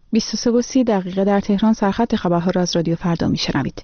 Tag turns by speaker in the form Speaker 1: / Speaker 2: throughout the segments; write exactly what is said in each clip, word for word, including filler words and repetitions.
Speaker 1: بیست و سه و سی دقیقه در تهران. سرخط خبرها را از رادیو فردا میشنوید.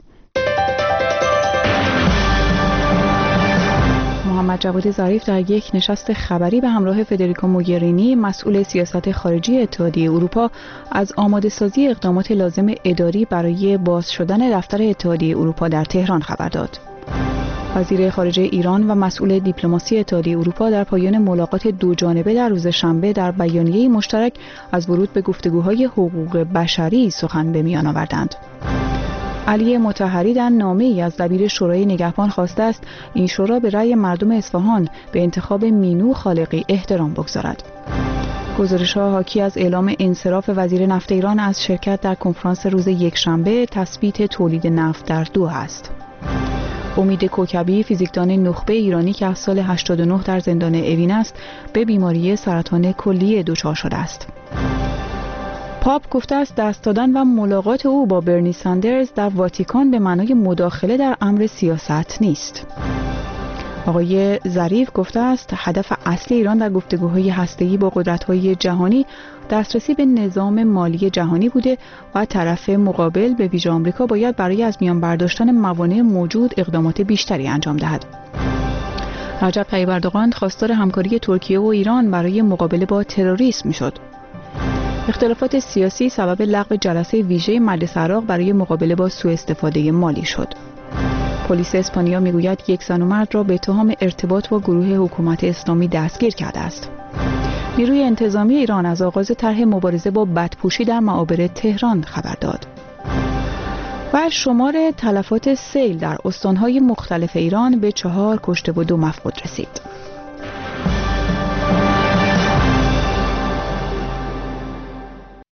Speaker 1: محمد جواد ظریف در یک نشست خبری به همراه فدریکا موگرینی مسئول سیاست خارجی اتحادیه اروپا از آماده سازی اقدامات لازم اداری برای باز شدن دفتر اتحادیه اروپا در تهران خبر داد. وزیر خارجه ایران و مسئول دیپلماسی اتحادیه اروپا در پایان ملاقات دو جانبه در روز شنبه در بیانیه‌ای مشترک از ورود به گفتگوهای حقوق بشری سخن به میان آوردند. علی مطهری در نامه‌ای از دبیر شورای نگهبان خواسته است این شورا به رأی مردم اصفهان به انتخاب مینو خالقی احترام بگذارد. گزارش‌ها حاکی از اعلام انصراف وزیر نفت ایران از شرکت در کنفرانس روز یکشنبه تثبیت تولید نفت در دوحه است. امید کوکبی فیزیکدان نخبه ایرانی که از سال هشتاد و نه در زندان اوین است به بیماری سرطان کلیه دچار شده است. پاپ گفته است دست دادن و ملاقات او با برنی ساندرز در واتیکان به معنای مداخله در امر سیاست نیست. آقای ظریف گفته است هدف اصلی ایران در گفتگوهای هسته‌ای با قدرت‌های جهانی دسترسی به نظام مالی جهانی بوده و طرف مقابل به ویژه آمریکا باید برای از میان برداشتن موانع موجود اقدامات بیشتری انجام دهد. رجب طیب اردوغان خواستار همکاری ترکیه و ایران برای مقابله با تروریسم شد. اختلافات سیاسی سبب لغو جلسه ویژه مجلس عراق برای مقابله با سوء استفاده مالی شد. پلیس اسپانیا میگوید یک زن و مرد را به اتهام ارتباط با گروه حکومت اسلامی دستگیر کرده است. نیروی انتظامی ایران از آغاز طرح مبارزه با بدپوشی در معابر تهران خبر داد. و شمار تلفات سیل در استانهای مختلف ایران به چهار کشته و دو مفقود رسید.